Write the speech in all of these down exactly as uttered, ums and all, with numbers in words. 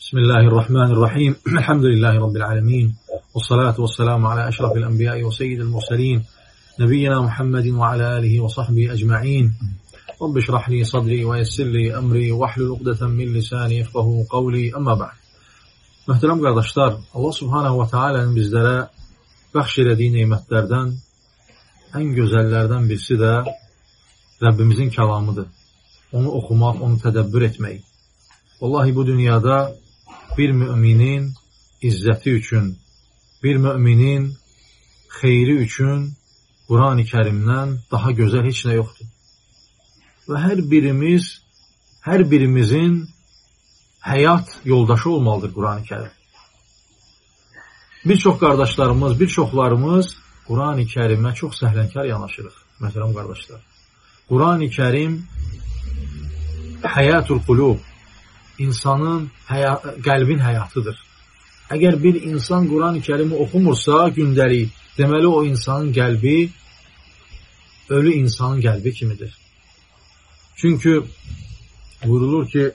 Bismillahirrahmanirrahim. Elhamdülillahi Rabbil alemin. Ve salatu ve selamu ala eşrafil enbiyai ve seyyidil murselin. Nebiyyina Muhammedin ve ala alihi ve sahbihi ecma'in. Rabbi şrahli sadri ve yessirli emri ve ahlul uqdeten min lisani yefqahu qavli. Amma ba'd. Möhtərəm qardaşlar, Allah Subhanahu ve Taala'nın bizlərə bəxş elədiyi nemətlərdən ən gözəllərdən birisi də Rəbbimizin kəlamıdır. Onu oxumaq, onu tədəbbür etmək. Vallahi bu dünyada bir müminin izzəti üçün, bir müminin xeyri üçün Quran-ı Kərimdən daha gözəl heç nə yoxdur. Və hər birimiz, hər birimizin həyat yoldaşı olmalıdır Quran-ı Kərim. Bir çox qardaşlarımız, bir çoxlarımız Quran-ı Kərimə çox səhlənkar yanaşırıq, möhtərəm qardaşlar. Quran-ı Kərim həyatul qulub, insanın həya qəlbin həyatıdır. Əgər bir insan Quran-ı Kərimi oxumursa gündəlik, deməli o insanın qəlbi ölü insanın qəlbi kimidir. Çünki buyurulur ki,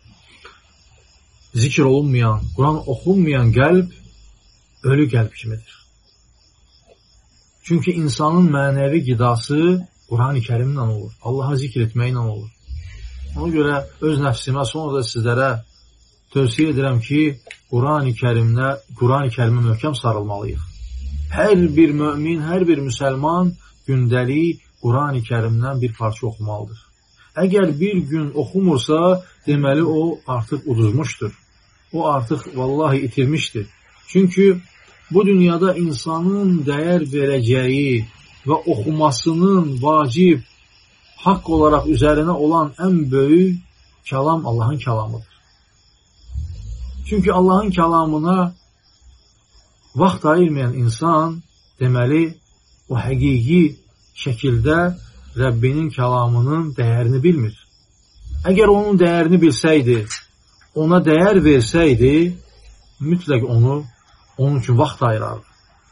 zikr olunmayan, Quran oxunmayan qəlb ölü qəlb kimidir. Çünki insanın mənəvi qidası Quran-ı Kərimlə olur. Allah'a zikr etməklə olur. Ona görə öz nəfsimə, sonra da sizlərə tövsiyə edirəm ki, Quran-ı Kərimlə, Quran-ı Kərimə möhkəm sarılmalıyıq. Hər bir mömin, hər bir müsəlman gündəlik Quran-ı Kərimdən bir parça oxumalıdır. Əgər bir gün oxumursa, deməli o artıq uduzmuşdur. O artıq vallahi itirmişdir. Çünki bu dünyada insanın dəyər verəcəyi və oxumasının vacib, haqq olaraq üzərinə olan ən böyük kəlam Allahın kəlamıdır. Çünki Allahın kəlamına vaxt ayırmayan insan, deməli, o həqiqi şəkildə Rəbbinin kəlamının dəyərini bilmir. Əgər onun dəyərini bilsəydi, ona dəyər versəydi, mütləq onu, onun üçün vaxt ayırardı.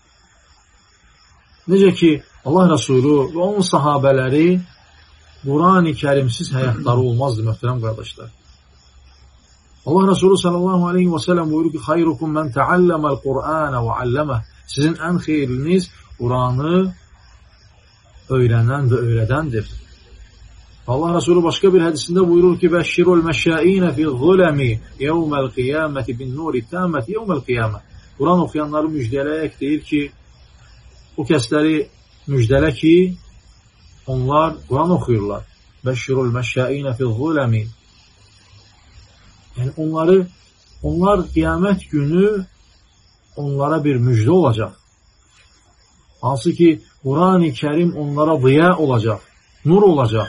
Necə ki, Allah Rəsulü və onun sahabələri Quran-ı Kərimsiz həyatları olmazdı, möhtərəm qardaşlar. Allah Resulü sallallahu aleyhi və səlləm buyurur ki, xayrukum mən təalləməl Qur'anə və alləmə. Sizin ən xeyriniz Quranı öyrənən və öyrədəndir. Allah Resulü başqa bir hədisində buyurur ki, bəşşirul məşşəinə fi zuləmi yevməl qiyaməti bin nuri təməti yevməl qiyamə. Quran oxuyanları müjdələyək deyir ki, o kəsləri müjdələ ki, onlar Quran oxuyurlar. Bəşşirul məşşəinə fi zuləmi. Yəni onları, onlar qiyamət günü onlara bir müjdə olacaq. Hansı ki, Quran-ı Kərim onlara ziya olacaq, nur olacaq.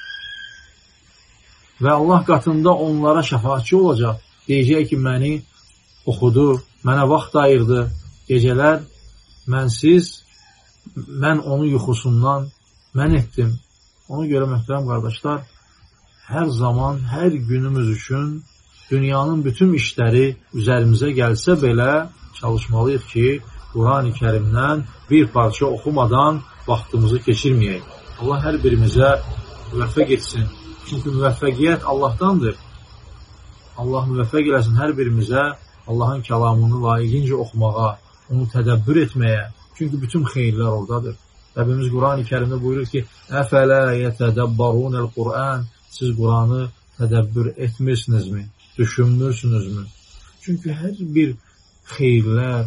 Və Allah qatında onlara şəfaatçı olacaq. Deyəcək ki, məni oxudu, mənə vaxt ayırdı, gecələr mənsiz, mən onun yuxusundan mən etdim. Ona görə möhtərəm qardaşlar, hər zaman, hər günümüz üçün dünyanın bütün işləri üzərimizə gəlsə belə çalışmalıyıq ki, Quran-ı Kərimdən bir parça oxumadan vaxtımızı keçirməyək. Allah hər birimizə müvəffəq etsin. Çünki müvəffəqiyyət Allahdandır. Allah müvəffəq eləsin hər birimizə Allahın kəlamını layiqincə oxumağa, onu tədəbbür etməyə. Çünki bütün xeyirlər oradadır. Rəbbimiz Quran-ı Kərimdə buyurur ki, əfələ yətədəbbarunəl Qur'an. Siz Quranı tədəbbür etmirsinizmi? Düşünmürsünüzmü? Çünki hər bir xeyirlər,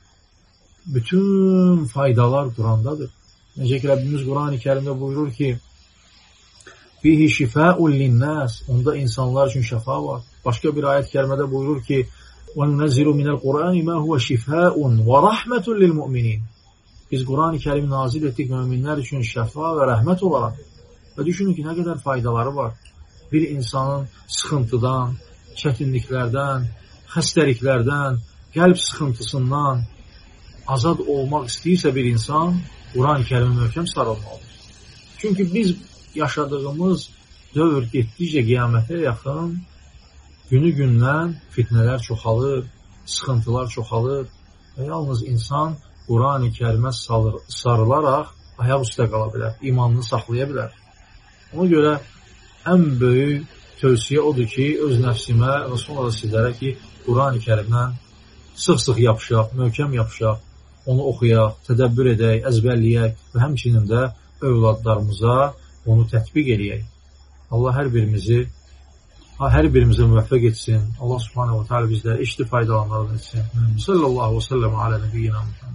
bütün faydalar Qurandadır. Necə ki, Rəbbimiz Quran-ı Kərimdə buyurur ki, fihi şifəun linnəs. Onda insanlar üçün şəfa var. Başqa bir ayət kərimədə buyurur ki, وَنُنَزِّلُ مِنَ الْقُرْآنِ مَا هُوَ شِفَاءٌ وَرَحْمَةٌ لِلْمُؤْمِنِينَ. Biz Quran-ı Kərimi nazil etdik möminlər üçün şəfa və rəhmət olaraq. Və düşünün ki, nə qədər faydaları var. Bir insanın sıxıntıdan, çətinliklərdən, xəstəliklərdən, qəlb sıxıntısından azad olmaq istəyirsə bir insan, Quran-ı Kərimi möhkəm sarılmalıdır. Çünki biz yaşadığımız dövr getdikcə qiyamətə yaxın, günü-gündən fitnələr çoxalır, sıxıntılar çoxalır və yalnız insan Quran-ı Kərimə sarılaraq ayaq üstə qala bilər, imanını saxlaya bilər. Ona görə ən böyük tövsiyə odur ki, öz nəfsimə və sonra da sizlərə ki, Quran-ı Kərimdən sıx-sıx yapışaq, möhkəm yapışaq, onu oxuyaq, tədəbbür edək, əzbərləyək və həmçinin də övladlarımıza onu tətbiq edək. Allah hər birimizi hər birimizə müvəffəq etsin. Allah subhanahu wa ta'ala bizləri eşitib faydalanlarını etsin. Sallallahu aleyhi ve sellem ala nebiyyina Muhammed.